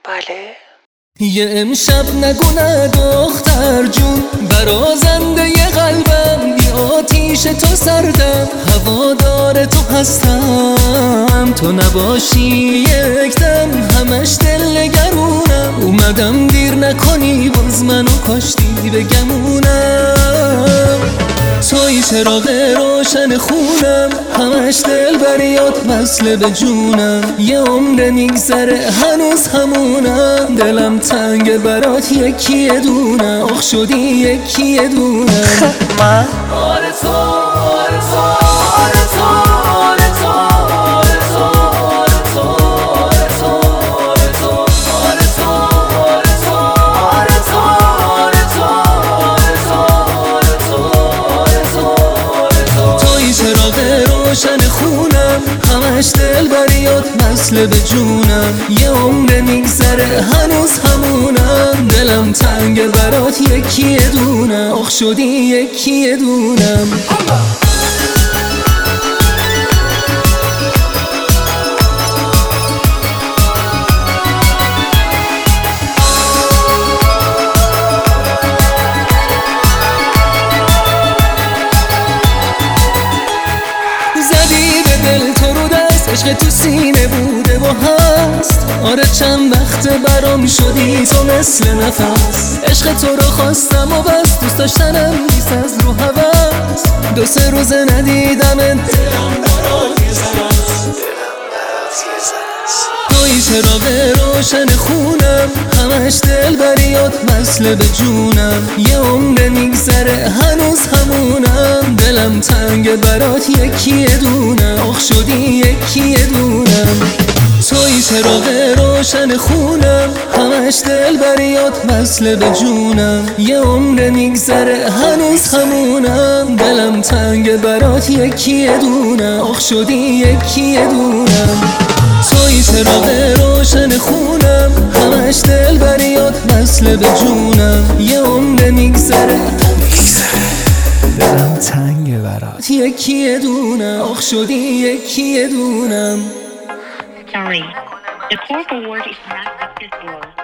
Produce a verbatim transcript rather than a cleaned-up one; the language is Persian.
بله. یه امشب نگو نه دختر جون، برازنده ی قلبم، بی آتیش تو سردم، هوادار تو هستم، تو نباشی یک دم همش دل نگرونم، اومدم دیر نکنی باز منو کاشتی بگمونم، توی چراغ روشن خونم، همش دل بریات وصله به جونم، یه عمر میگذره هنوز همونم، دلم تنگ برات یکی دونم، آخ شدی یکی دونم. من آره تو آره تو آره تو آره تو آره تو آره تو آره تو آره تو آره تو آره تو آره تو آره تو آره تو آره تو توی چراغ روشن خونم، همش دل بریات وصله به جونم، یه عمر میگذره هنوز همونم، دلم تنگ برات یکی دونم، آخ شدی یکی دونم. زدی به دل تو رو دست، عشق تو سینه بوده و هست، آره چند وقت برام شدی تو مثل نفس، عشق تو رو خواستم و بس، دوست داشتنم نیست از رو هوس، دو سه روز ندیدم دلم برات یه زن توی چراغ روشن خونم، همش دل بریات وصله به جونم، یه عمر میگذره هنوز همونم، دلم تنگ برات یکی دونم، آخ شدی یکی دونم. توی چراغ روشن خونم، همش دل بریات وصله به جونم، یه عمر میگذره هنوز همونم، دلم تنگ برات یکی دونم، آخ شدی یکی دونم. توی چراغ روشن خونم، همش دل بریات وصله به جونم، یه عمر میگذره دلم تنگ برات یکی دونم، آخ شدی یکی دونم. Sorry, the corporate word is not acceptable.